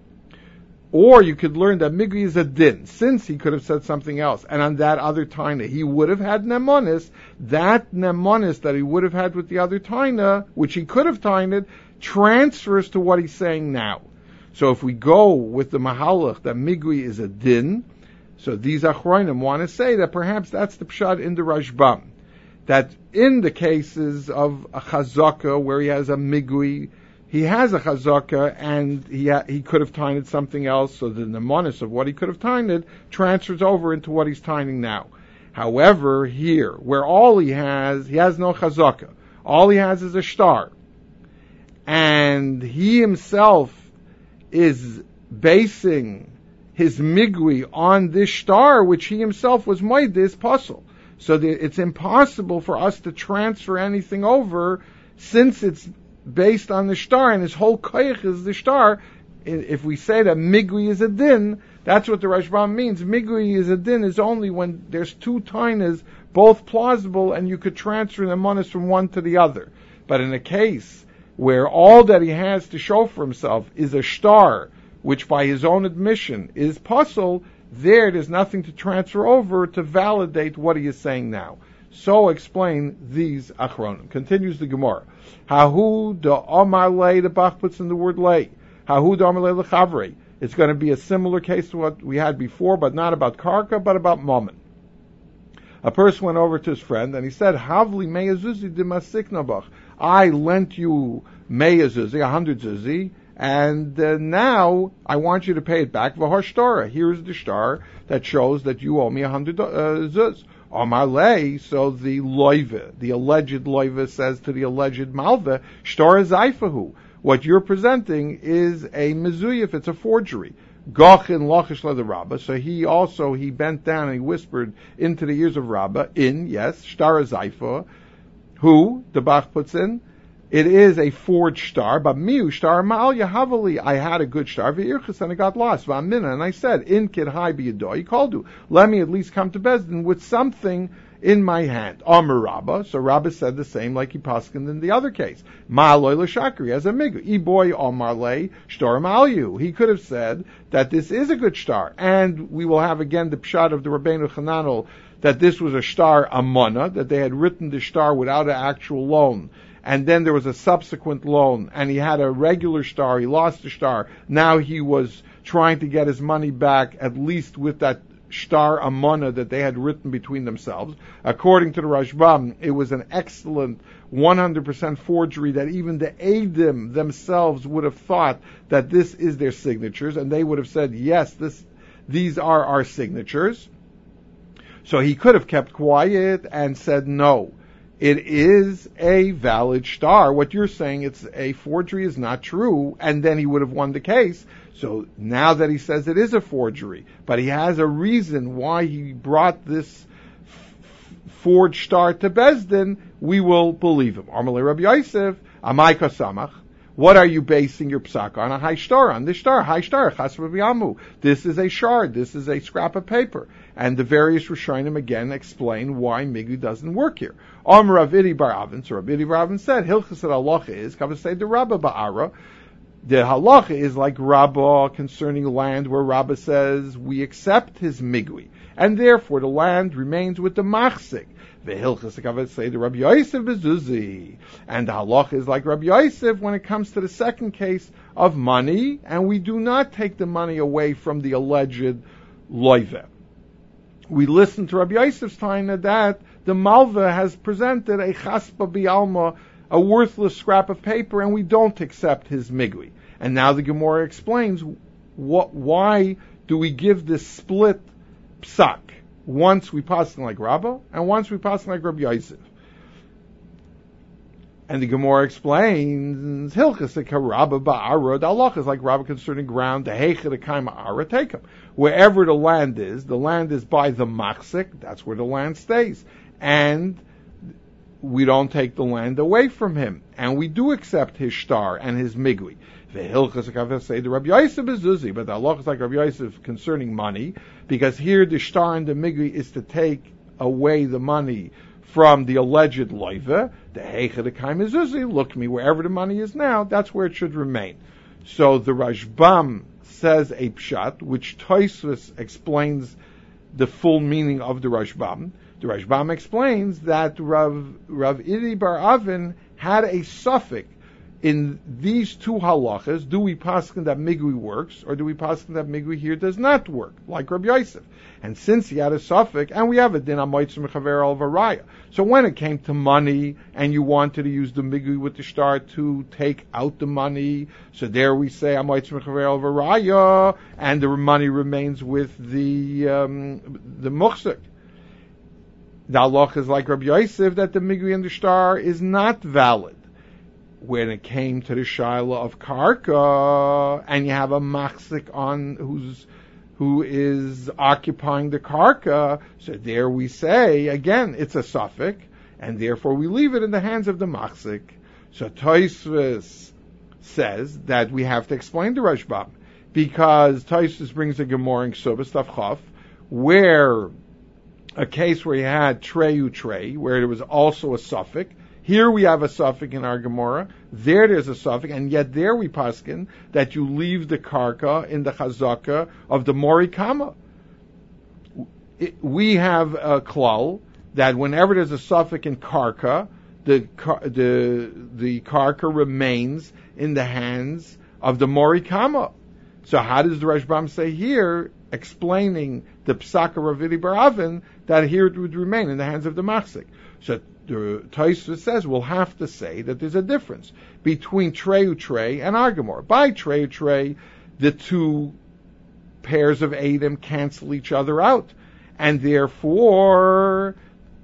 Or you could learn that migui is a din, since he could have said something else. And on that other taina, he would have had nemonis. That nemonis that he would have had with the other taina, which he could have tained, transfers to what he's saying now. So if we go with the mahalach that migui is a din, so these achronim want to say that perhaps that's the pshat in the Rashbam. That in the cases of a chazaka where he has a migui, he has a chazaka and he could have tined something else, so the nemonis of what he could have tined transfers over into what he's tining now. However, here, where all he has no chazaka, all he has is a shtar, and he himself is basing his migui on this shtar, which he himself was made this puzzle. So it's impossible for us to transfer anything over since it's based on the shtar, and his whole koyach is the shtar. If we say that migui is a din, that's what the Rashbam means. Migui is a din is only when there's two tainas, both plausible, and you could transfer the monas from one to the other. But in a case where all that he has to show for himself is a shtar, which by his own admission is puzzle, there's nothing to transfer over to validate what he is saying now. So explain these achronim. Continues the Gemara. Hahu da omar lei, the Bach puts in the word lei. Hahu da omar lei lechavre. It's going to be a similar case to what we had before, but not about karka, but about mammon. A person went over to his friend and he said, Havli meyazuzi de masiknabach. I lent you meyazuzi, 100 zuzi, and now I want you to pay it back. V'har here's the shtar that shows that you owe me 100 zuz. Omar lei, so the loive, the alleged loive says to the alleged malve, shtar zaifahu. What you're presenting is a mezuyif, it's a forgery. Gochin lachish le the Rabbah. So he bent down and he whispered into the ears of Rabbah, yes, shtar zaifa. Who, the Bach puts in, it is a forged star, but miu star ma'al yahavali. I had a good star, v'irchus, and it got lost. V'amina, and I said, in kid hai b'yadoi, called you. Let me at least come to Bezdin with something in my hand. Amar Rabbah, so Rabbah said the same like he paskined in the other case. Ma'aloi l'shakri, as a migu. Iboy amar lei, shtar ma'al. He could have said that this is a good star, and we will have again the pshat of the Rabbeinu Chananel, that this was a shtar amana, that they had written the shtar without an actual loan, and then there was a subsequent loan, and he had a regular shtar, he lost the shtar, now he was trying to get his money back, at least with that shtar amana that they had written between themselves. According to the Rashbam, it was an excellent 100% forgery that even the Eidim themselves would have thought that this is their signatures, and they would have said, yes, these are our signatures. So he could have kept quiet and said, no, it is a valid shtar. What you're saying, it's a forgery, is not true, and then he would have won the case. So now that he says it is a forgery, but he has a reason why he brought this forged shtar to Bezdin, we will believe him. Amalei Rabbi Yosef, Amai Kasamach. What are you basing your psak on? A high shtar, on this shtar, high shtar, chas v'yamu. This is a shard, this is a scrap of paper. And the various Rishonim again explain why Migu doesn't work here. Rav Idi bar Avin, so Rav Idi bar Avin said, Hilchas halacha is, kavasei the Rabbah ba'ara. The halacha is like Rabbah concerning land, where Rabbah says, we accept his Migui. And therefore the land remains with the machzik. The Hilchas kavasei the Rabbi Yosef bezuzi. And the halacha is like Rabbi Yosef when it comes to the second case of money, and we do not take the money away from the alleged loive. We listen to Rabbi Yosef's time that the Malva has presented a chaspa bialma, a worthless scrap of paper, and we don't accept his migui. And now the Gemara explains why do we give this split psak? Once we pass like Rabbah, and once we pass like Rabbi Yosef. And the Gemara explains, Hilchas Rabbah ba'ara, the halacha is like Rabbah concerning ground, the heicha the kaima ara, take him. Wherever the land is by the machzik, that's where the land stays. And we don't take the land away from him. And we do accept his shtar and his migui. The Hilchas say the Rabbi Yosef is zuzi, but the halacha is like Rabbi Yosef concerning money, because here the shtar and the migui is to take away the money from the alleged loiva. The heicha the kaim is zuzi, look me, wherever the money is now, that's where it should remain. So the Rashbam says a pshat, which Tosfos explains the full meaning of the Rashbam. The Rashbam explains that Rav Idi bar Avin had a suffix in these two halachas. Do we paskin that migui works, or do we paskin that migui here does not work, like Rabbi Yosef? And since he had a suffix, and we have a din amoitzim mechaver al varaya. So when it came to money, and you wanted to use the migui with the shtar to take out the money, so there we say amoitzim mechaver al varaya, and the money remains with the muchzik. The halach is like Rabbi Yosef that the migui and the shtar is not valid. When it came to the shaila of karka, and you have a machzik on who is occupying the karka. So there we say, again, it's a suffix, and therefore we leave it in the hands of the machzik. So Tosfos says that we have to explain the Rashbam, because Tosfos brings a Gemara in Ksubas Daf Chaf, where a case where you had treyu trey, where there was also a suffix. Here we have a suffix in our Gemara. There's a suffix, and yet there we paskin that you leave the karka in the chazaka of the morikama. We have a klal that whenever there's a suffix in karka, the karka remains in the hands of the morikama. So how does the Rashbam say here, explaining the Psaka Ravidi Baravin, that here it would remain in the hands of the machzik? So the Tosfos says we'll have to say that there's a difference between treyu trey and argamor. By treyu trey, the two pairs of Adam cancel each other out, and therefore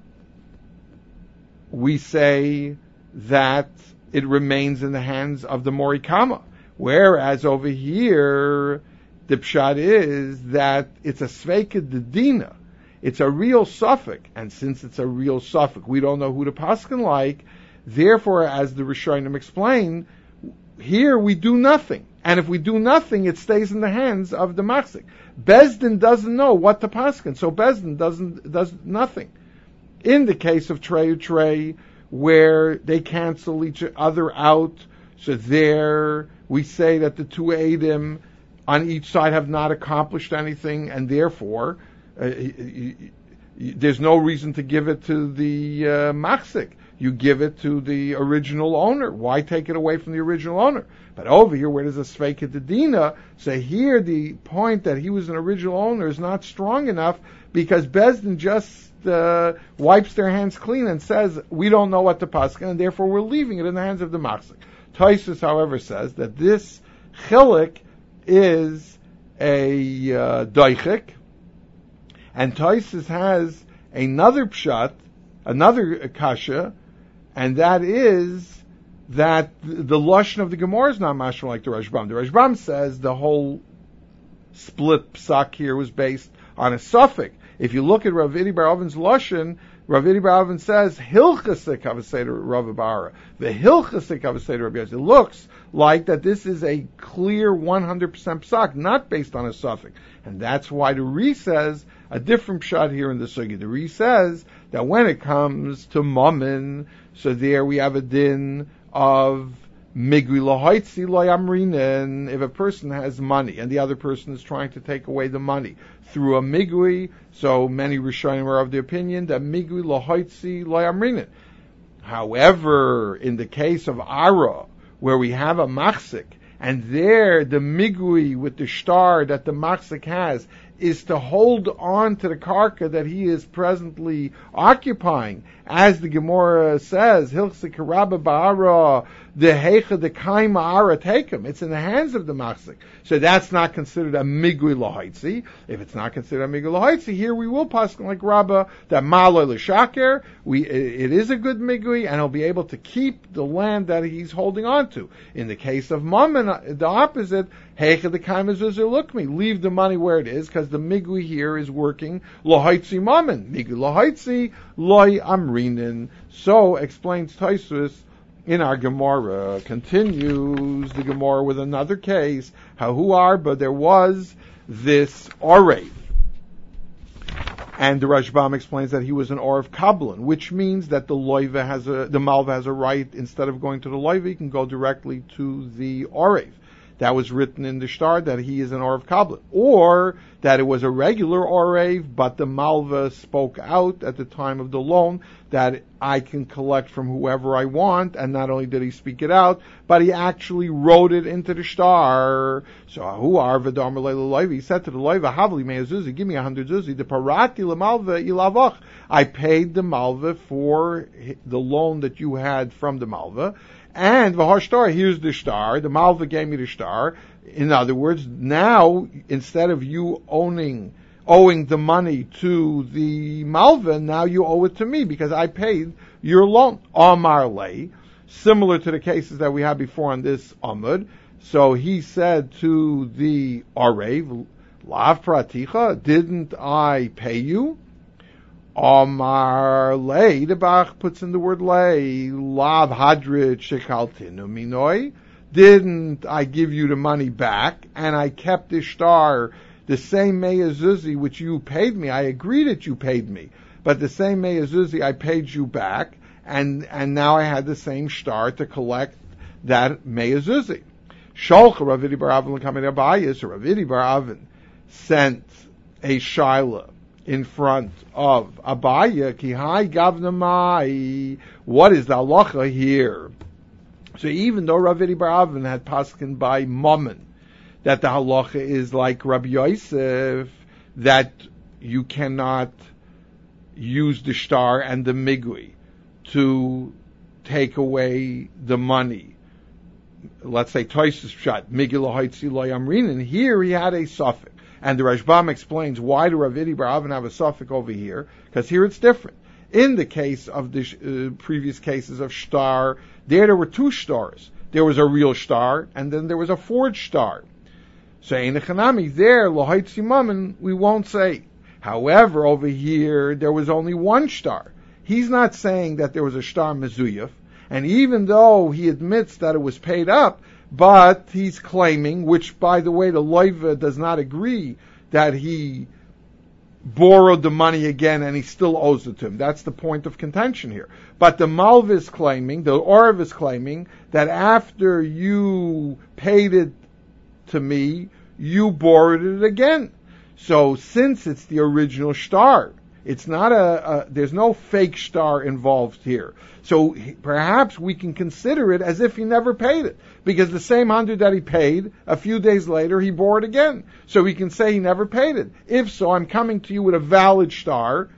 we say that it remains in the hands of the morikama. Whereas over here, the pshat is that it's a sveika dedina. It's a real suffix, and since it's a real suffix, we don't know who to paskin like. Therefore, as the Rishonim explain, here we do nothing. And if we do nothing, it stays in the hands of the machzik. Bezdin doesn't know what to paskin, so Bezdin does nothing. In the case of treyu trey, where they cancel each other out, so there we say that the two Adam on each side have not accomplished anything, and therefore there's no reason to give it to the machzik. You give it to the original owner. Why take it away from the original owner? But over here, where there's a sveika dedina, so here the point that he was an original owner is not strong enough, because Bezdin just wipes their hands clean and says, we don't know what to paskin, and therefore we're leaving it in the hands of the machzik. Tosfos, however, says that this chilik is a doichik, and Tosfos has another pshat, another kasha, and that is that the lashon of the Gemara is not mashma like the Rashbam. The Rashbam says the whole split psak here was based on a suffix. If you look at Rav Idi Bar Oven's lashon, Rav Idi Bar Oven says hilchasik havaseder Rav Bara, the hilchasik havaseder Rav Yosef. It looks like that this is a clear 100% psak, not based on a suffix, and that's why the Ri says a different pshat here in the sugi. The Ri says that when it comes to mammon, so there we have a din of migui lahoitzi loyamrinen. If a person has money and the other person is trying to take away the money through a migui, so many Rishonim are of the opinion that migui lahoitzi loyamrinen. However, in the case of ara, where we have a machzik, and there the migui with the star that the machzik has is to hold on to the karka that he is presently occupying. As the Gemara says, Hilchsik Rabba Ba'ara, the Heicha the Kaima Ara take him. It's in the hands of the Machzik. So that's not considered a Migui Lahaitzi. If it's not considered a Migui Lahaitzi, here we will pass like Rabba, that Malay L'Shaker, it is a good Migui, and he'll be able to keep the land that he's holding on to. In the case of Mammon, the opposite, Heicha the Kaima Zuzir Lukmi, leave the money where it is, because the Migui here is working Lahaitzi Mammon. Migui Lahaitzi, Loy Amrinin. So explains Tosfos in our Gemara. Continues the Gemara with another case. Hahu Arba, there was this Orev. And the Rashbam explains that he was an Orev Kablan, which means that the Malva has a right, instead of going to the Loiva, he can go directly to the Orev. That was written in the shtar that he is an Orev Kablan. Or that it was a regular Orev, but the Malva spoke out at the time of the loan that I can collect from whoever I want, and not only did he speak it out, but he actually wrote it into the shtar. So Ahu Arva Damar Leila, he said to the Loiva, Havli me Zuzi, give me 100 Zuzi, the Parati la Malva ilavach. I paid the Malva for the loan that you had from the Malva. And the star, here's the star. The Malva gave me the star. In other words, now instead of you owing the money to the Malva, now you owe it to me because I paid your loan. Amar lei, similar to the cases that we had before on this Amud. So he said to the Arev, Lav praticha, didn't I pay you? Omar lei, the Bach puts in the word lei, lav hadrit shekaltinu minoi, didn't I give you the money back, and I kept Ishtar, the same Me'azuzi which you paid me, I agree that you paid me, but the same Me'azuzi I paid you back, and now I had the same shtar to collect that Me'azuzi. Sholcha Ravidi bar Avin l'kamed Abaye, so Ravidi bar Avin sent a shaila in front of Abaye, ki hai gavna mai, what is the halacha here? So even though Ravidi bar Avin had paskin by Mammon, that the halacha is like Rabbi Yosef, that you cannot use the shtar and the migui to take away the money. Let's say Toisus Pshat, Migila Haitzi Lo Yamrinin. Here he had a suffix. And the Rashbam explains why do Ravidi bar Avin have a suffix over here? Because here it's different. In the case of the previous cases of shtar, there were two stars. There was a real shtar, and then there was a forged shtar. So in the Chanami, there, Lohaitzi Mammon, we won't say. However, over here, there was only one shtar. He's not saying that there was a shtar mezuyaf, and even though he admits that it was paid up, but he's claiming, which by the way the loiva does not agree, that he borrowed the money again and he still owes it to him. That's the point of contention here. But the Malv is claiming, the Orav is claiming, that after you paid it to me, you borrowed it again. So since it's the original shtar, it's not there's no fake shtar involved here. So perhaps we can consider it as if he never paid it. Because the same 100 that he paid, a few days later, he borrowed again. So we can say he never paid it. If so, I'm coming to you with a valid shtar,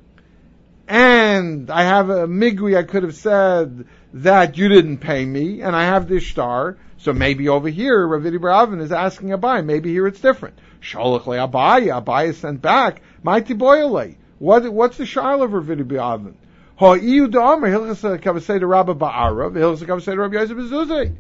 and I have a migui, I could have said that you didn't pay me, and I have this shtar. So maybe over here, Ravidi bar Avin is asking Abai. Maybe here it's different. Sholach le Abai is sent back. Mighty boyale. What's the shayla of Ravidi bar Avin? Ha'iyu da'amar hilchas kavasei de Rabba ba'arav hilchas kavasei de Rabbi Yosef b'zuzei.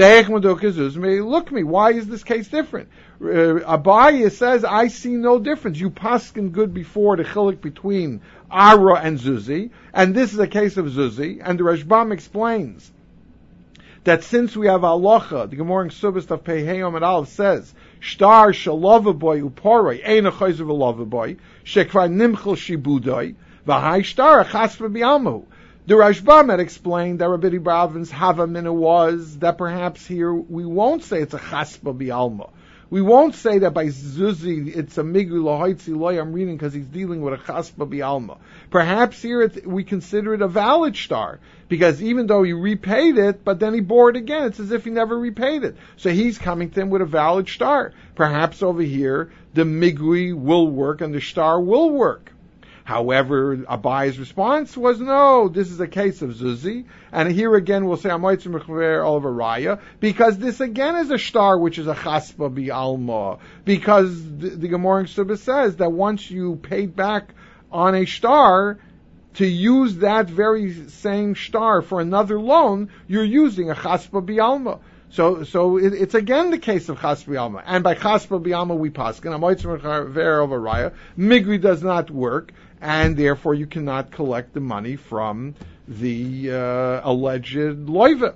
Look me, why is this case different? Abai says, I see no difference. You paskin good before the chilik between Ara and Zuzi, and this is a case of Zuzi, and the Rashbam explains that since we have halacha, the Gemara in Subas of Pehayom and Aleph says, Shtar shalavaboy uporoi, ein a chayzer v'lavaboy, shekvar nimchel shibudoi, v'hai shtar achasva bi'almahu. The Rashbam had explained that Ravidi bar Avin's havamina was that perhaps here we won't say it's a chaspa bi'alma. We won't say that by Zuzi it's a migu lohaitzi loy I'm reading because he's dealing with a chaspa bi'alma. Perhaps here we consider it a valid shtar because even though he repaid it, but then he bore it again, it's as if he never repaid it. So he's coming to him with a valid shtar. Perhaps over here the migui will work and the shtar will work. However, Abai's response was, no, this is a case of Zuzi, and here again we'll say, Amoitzim Mechaver Oliver Raya, because this again is a shtar which is a chaspa bi'alma, because the Gemara in Subah says that once you paid back on a shtar, to use that very same shtar for another loan, you're using a chaspa bi'alma. So it's again the case of chaspa bi'alma. And by chaspa bi'alma we paskin, Amoitzim Mechaver Oliver Raya, migri does not work, and therefore you cannot collect the money from the alleged loiva.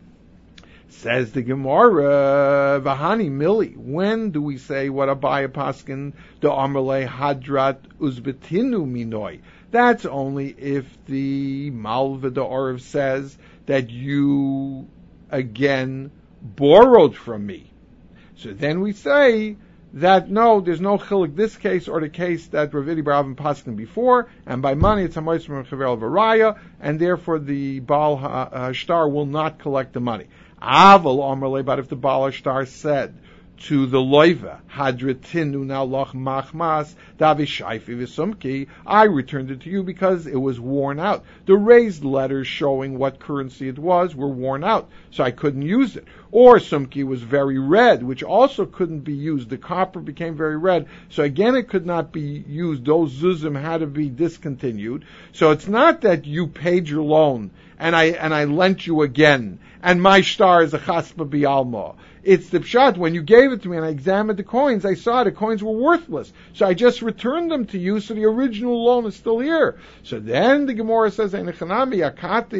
Says the Gemara, Vahani Mili, when do we say what Abaya Paskin, the Amarle Hadrat Uzbetinu Minoi? That's only if the Malva the Orav says that you again borrowed from me. So then we say that no, there's no chilik this case or the case that Ravidi bar Avin paskin before, and by money it's hamoitz from chaver v'raya, and therefore the Baal Hashtar will not collect the money. Aval Omerle, but if the Baal Hashtar said to the loiva, hadretinu now loch machmas davi shayfi v'sumki, I returned it to you because it was worn out. The raised letters showing what currency it was were worn out, so I couldn't use it. Or sumki was very red, which also couldn't be used. The copper became very red, so again it could not be used. Those zuzim had to be discontinued. So it's not that you paid your loan and I lent you again, and my star is a chaspa bialma. It's the pshat, when you gave it to me and I examined the coins, I saw the coins were worthless. So I just returned them to you, so the original loan is still here. So then the Gemara says, then it's not a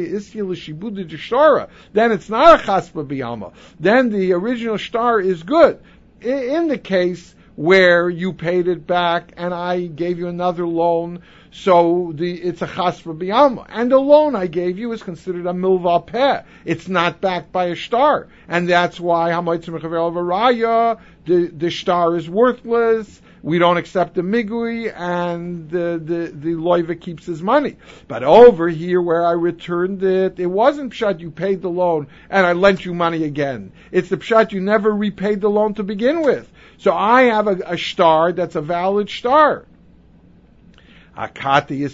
chaspa biyama. Then the original star is good. In the case where you paid it back and I gave you another loan, so it's a chaspa b'yalma. And the loan I gave you is considered a milva peh. It's not backed by a star. And that's why the star is worthless. We don't accept the migui, and the loiva keeps his money. But over here where I returned it, it wasn't pshat you paid the loan and I lent you money again. It's the pshat you never repaid the loan to begin with. So I have a star that's a valid star. It's not a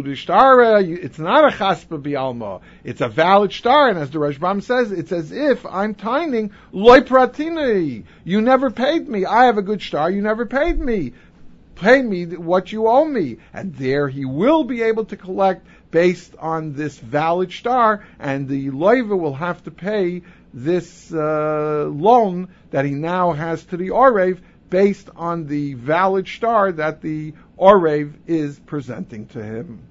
chaspa bialma. It's a valid star, and as the Rashbam says, it's as if I'm tining loy pratini. You never paid me. I have a good star. You never paid me. Pay me what you owe me, and there he will be able to collect based on this valid star, and the loiva will have to pay this loan that he now has to the Orev based on the valid star that the Orev is presenting to him.